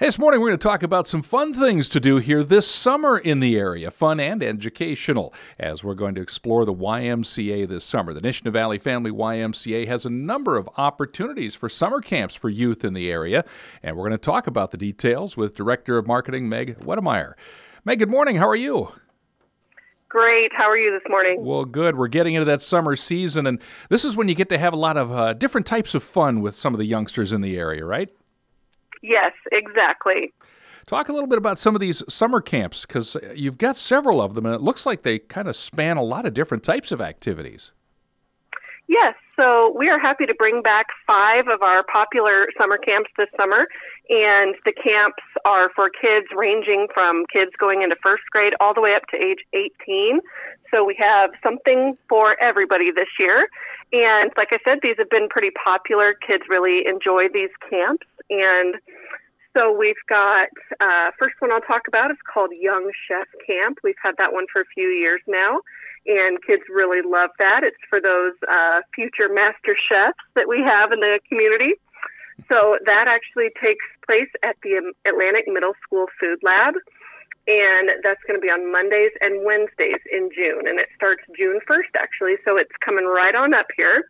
Hey, this morning we're going to talk about some fun things to do here this summer in the area, fun and educational, as we're going to explore the YMCA this summer. The Nishna Valley Family YMCA has a number of opportunities for summer camps for youth in the area, and we're going to talk about the details with Director of Marketing Meg Wedemeyer. Meg, good morning. How are you? Great. How are you this morning? Well, good. We're getting into that summer season, and this is when you get to have a lot of different types of fun with some of the youngsters in the area, right? Yes, exactly. Talk a little bit about some of these summer camps, because you've got several of them, and it looks like they kind of span a lot of different types of activities. Yes, so we are happy to bring back 5 of our popular summer camps this summer, and the camps are for kids ranging from kids going into first grade all the way up to age 18. So we have something for everybody this year. And like I said, these have been pretty popular. Kids really enjoy these camps. And so we've got, first one I'll talk about is called Young Chef Camp. We've had that one for a few years now, and kids really love that. It's for those future master chefs that we have in the community. So that actually takes place at the Atlantic Middle School Food Lab, and that's going to be on Mondays and Wednesdays in June, and it starts June 1st, actually, so it's coming right on up here.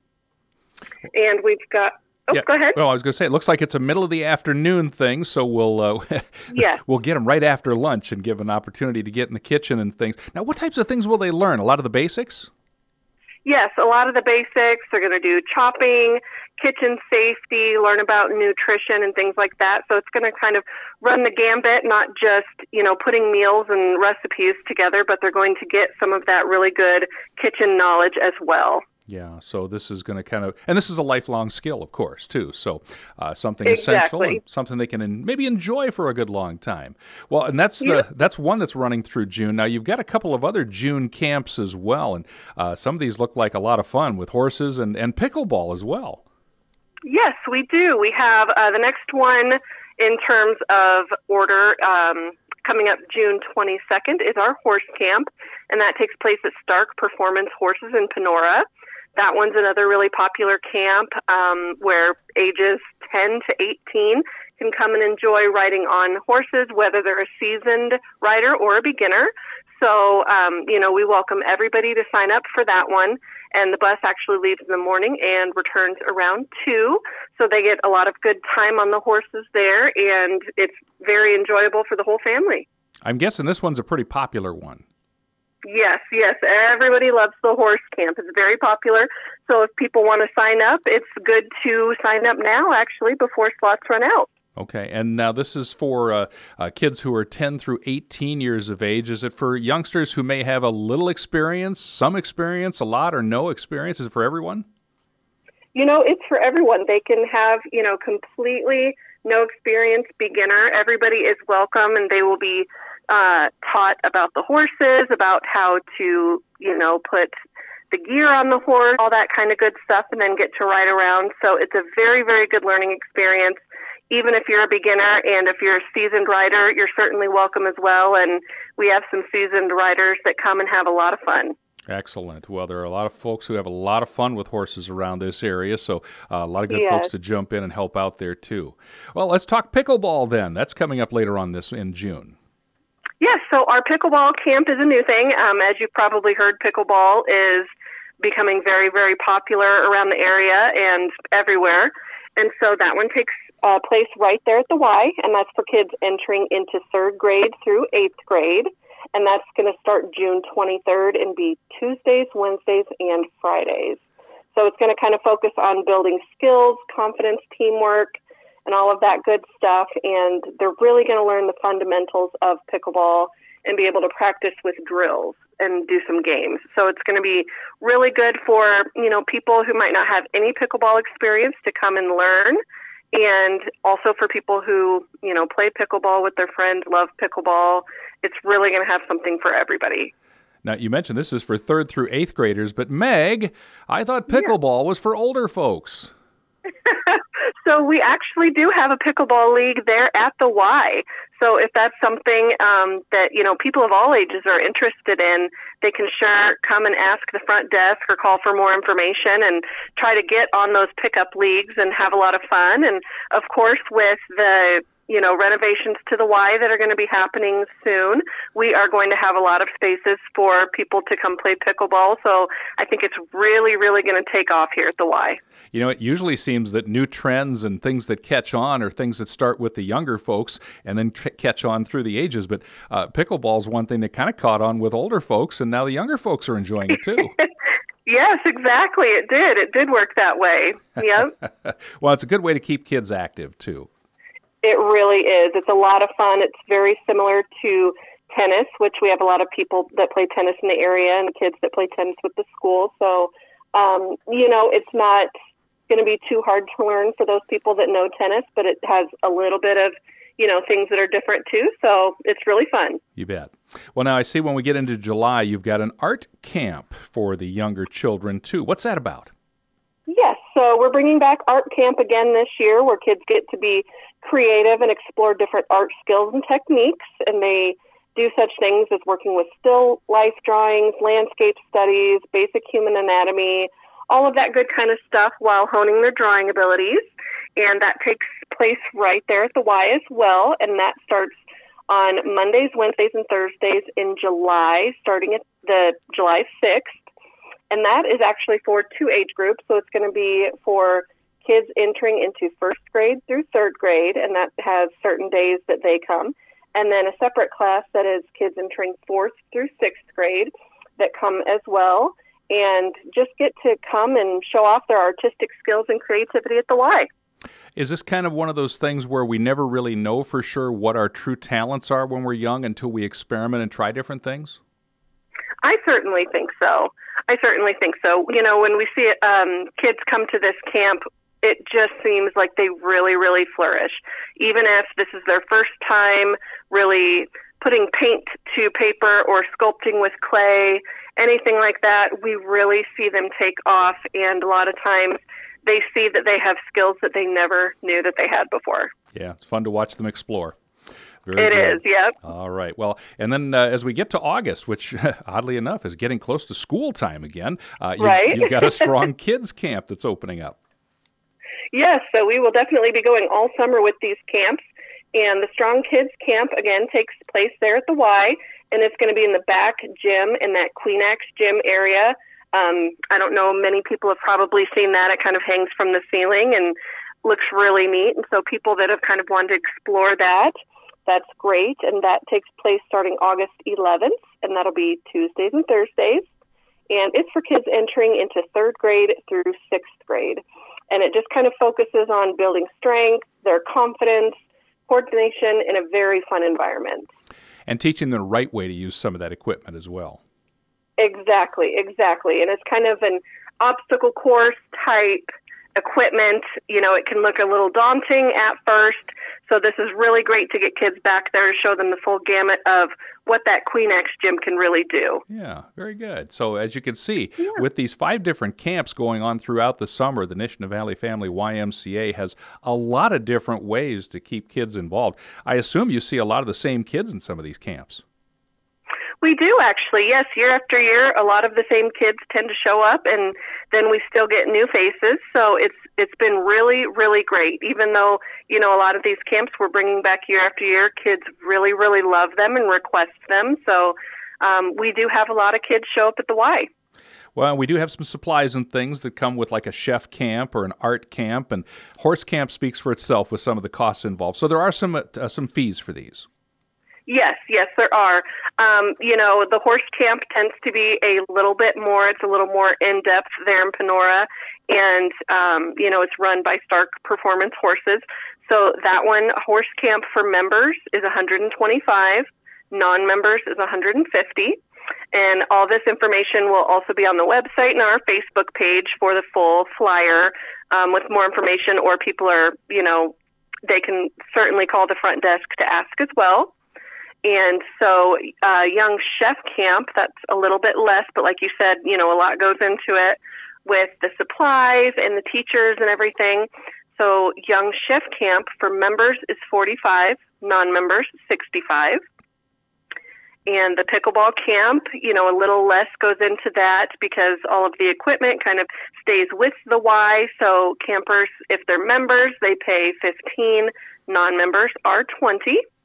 And we've got... Oh, yeah. Go ahead. Well, I was going to say, it looks like it's a middle of the afternoon thing, so we'll we'll get them right after lunch and give an opportunity to get in the kitchen and things. Now, what types of things will they learn? A lot of the basics? Yes, a lot of the basics. They're going to do chopping, kitchen safety, learn about nutrition and things like that. So it's going to kind of run the gambit, not just, putting meals and recipes together, but they're going to get some of that really good kitchen knowledge as well. Yeah, so this is going to kind of, and this is a lifelong skill, of course, too. So something Exactly. essential and something they can maybe enjoy for a good long time. Well, and that's one that's running through June. Now, you've got a couple of other June camps as well, and some of these look like a lot of fun with horses and pickleball as well. Yes, we do. We have the next one in terms of order coming up June 22nd is our horse camp, and that takes place at Stark Performance Horses in Panora. That one's another really popular camp where ages 10 to 18 can come and enjoy riding on horses, whether they're a seasoned rider or a beginner. So, we welcome everybody to sign up for that one. And the bus actually leaves in the morning and returns around 2. So they get a lot of good time on the horses there, and it's very enjoyable for the whole family. I'm guessing this one's a pretty popular one. Yes. Everybody loves the horse camp. It's very popular. So if people want to sign up, it's good to sign up now, actually, before slots run out. Okay, and now this is for kids who are 10 through 18 years of age. Is it for youngsters who may have a little experience, some experience, a lot, or no experience? Is it for everyone? It's for everyone. They can have, completely no experience, beginner. Everybody is welcome, and they will be taught about the horses, about how to, put the gear on the horse, all that kind of good stuff, and then get to ride around. So it's a very, very good learning experience. Even if you're a beginner and if you're a seasoned rider, you're certainly welcome as well. And we have some seasoned riders that come and have a lot of fun. Excellent. Well, there are a lot of folks who have a lot of fun with horses around this area, so a lot of good folks to jump in and help out there too. Well, let's talk pickleball then. That's coming up later on in June. Yes, so our pickleball camp is a new thing. As you've probably heard, pickleball is becoming very, very popular around the area and everywhere. And so that one takes place right there at the Y, and that's for kids entering into 3rd grade through 8th grade. And that's going to start June 23rd and be Tuesdays, Wednesdays, and Fridays. So it's going to kind of focus on building skills, confidence, teamwork, and all of that good stuff. And they're really going to learn the fundamentals of pickleball and be able to practice with drills and do some games. So it's going to be really good for, people who might not have any pickleball experience to come and learn. And also for people who, play pickleball with their friends, love pickleball. It's really going to have something for everybody. Now, you mentioned this is for 3rd through 8th graders, but Meg, I thought pickleball was for older folks. So we actually do have a pickleball league there at the Y. So if that's something that, people of all ages are interested in, they can sure come and ask the front desk or call for more information and try to get on those pickup leagues and have a lot of fun. And of course, with the renovations to the Y that are going to be happening soon. We are going to have a lot of spaces for people to come play pickleball. So I think it's really, really going to take off here at the Y. It usually seems that new trends and things that catch on are things that start with the younger folks and then catch on through the ages. But pickleball is one thing that kind of caught on with older folks, and now the younger folks are enjoying it too. Yes, exactly. It did. It did work that way. Yep. Well, it's a good way to keep kids active too. It really is. It's a lot of fun. It's very similar to tennis, which we have a lot of people that play tennis in the area and kids that play tennis with the school. So, it's not going to be too hard to learn for those people that know tennis, but it has a little bit of, things that are different too. So it's really fun. You bet. Well, now I see when we get into July, you've got an art camp for the younger children too. What's that about? Yes, so we're bringing back art camp again this year where kids get to be creative and explore different art skills and techniques, and they do such things as working with still life drawings, landscape studies, basic human anatomy, all of that good kind of stuff while honing their drawing abilities. And that takes place right there at the Y as well, and that starts on Mondays, Wednesdays, and Thursdays in July, starting at the July 6th. And that is actually for 2 age groups. So it's going to be for kids entering into first grade through third grade, and that has certain days that they come. And then a separate class that is kids entering fourth through sixth grade that come as well, and just get to come and show off their artistic skills and creativity at the Y. Is this kind of one of those things where we never really know for sure what our true talents are when we're young until we experiment and try different things? I certainly think so. When we see kids come to this camp, it just seems like they really, really flourish. Even if this is their first time really putting paint to paper or sculpting with clay, anything like that, we really see them take off. And a lot of times they see that they have skills that they never knew that they had before. Yeah, it's fun to watch them explore. It is, yep. All right. Well, and then as we get to August, which oddly enough is getting close to school time again, right? You've got a Strong Kids camp that's opening up. Yes, so we will definitely be going all summer with these camps. And the Strong Kids camp, again, takes place there at the Y, and it's going to be in the back gym in that Queenax gym area. I don't know, many people have probably seen that. It kind of hangs from the ceiling and looks really neat. And so people that have kind of wanted to explore that, that's great. And that takes place starting August 11th, and that'll be Tuesdays and Thursdays. And it's for kids entering into third grade through sixth grade. And it just kind of focuses on building strength, their confidence, coordination in a very fun environment. And teaching them the right way to use some of that equipment as well. Exactly. And it's kind of an obstacle course type equipment. It can look a little daunting at first. So this is really great to get kids back there to show them the full gamut of what that Queenax gym can really do. Yeah, very good. So as you can see, with these 5 different camps going on throughout the summer, the Nishna Valley Family YMCA has a lot of different ways to keep kids involved. I assume you see a lot of the same kids in some of these camps. We do, actually. Yes, year after year, a lot of the same kids tend to show up, and then we still get new faces. So it's been really, really great. Even though, a lot of these camps we're bringing back year after year, kids really, really love them and request them. So we do have a lot of kids show up at the Y. Well, we do have some supplies and things that come with like a chef camp or an art camp, and horse camp speaks for itself with some of the costs involved. So there are some fees for these. Yes, there are. The horse camp tends to be a little bit more, it's a little more in-depth there in Panora, and, it's run by Stark Performance Horses. So that one, horse camp for members is $125, non-members is $150, and all this information will also be on the website and our Facebook page for the full flyer with more information, or people are, they can certainly call the front desk to ask as well. And so Young Chef Camp, that's a little bit less, but like you said, a lot goes into it with the supplies and the teachers and everything. So Young Chef Camp for members is $45, non-members $65. And the pickleball camp, a little less goes into that because all of the equipment kind of stays with the Y. So campers, if they're members, they pay $15. Non-members are $20.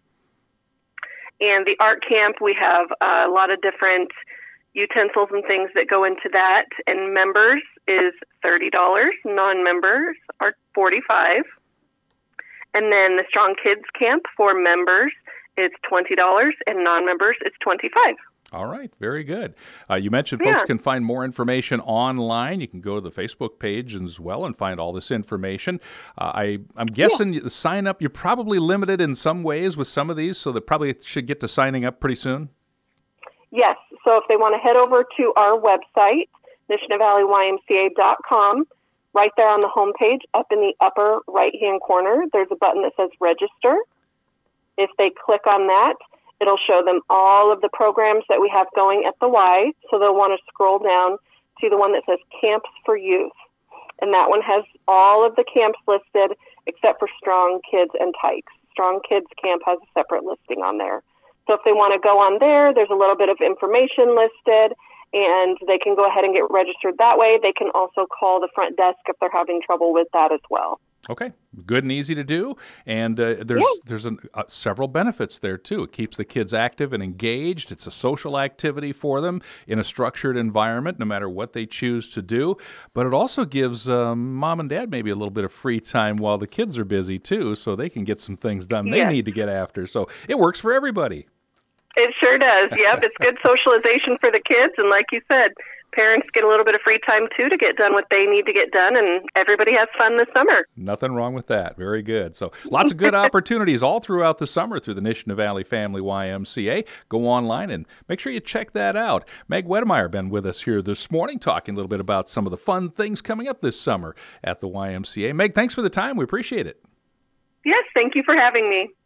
And the art camp, we have a lot of different utensils and things that go into that. And members is $30. Non-members are $45. And then the Strong Kids Camp for members is $20, and non-members is $25. All right, very good. You mentioned folks can find more information online. You can go to the Facebook page as well and find all this information. I'm guessing the sign up, you're probably limited in some ways with some of these, so they probably should get to signing up pretty soon. Yes, so if they want to head over to our website, NishnaValleyYMCA.com, right there on the homepage, up in the upper right-hand corner, there's a button that says Register. If they click on that, it'll show them all of the programs that we have going at the Y. So they'll want to scroll down to the one that says Camps for Youth. And that one has all of the camps listed except for Strong Kids and Tykes. Strong Kids Camp has a separate listing on there. So if they want to go on there, there's a little bit of information listed, and they can go ahead and get registered that way. They can also call the front desk if they're having trouble with that as well. Okay, good and easy to do, and there's several benefits there too. It keeps the kids active and engaged. It's a social activity for them in a structured environment, no matter what they choose to do. But it also gives mom and dad maybe a little bit of free time while the kids are busy too, so they can get some things done they need to get after. So it works for everybody. It sure does. Yep, it's good socialization for the kids, and like you said, parents get a little bit of free time, too, to get done what they need to get done, and everybody has fun this summer. Nothing wrong with that. Very good. So lots of good opportunities all throughout the summer through the Nishna Valley Family YMCA. Go online and make sure you check that out. Meg Wedemeyer been with us here this morning talking a little bit about some of the fun things coming up this summer at the YMCA. Meg, thanks for the time. We appreciate it. Yes, thank you for having me.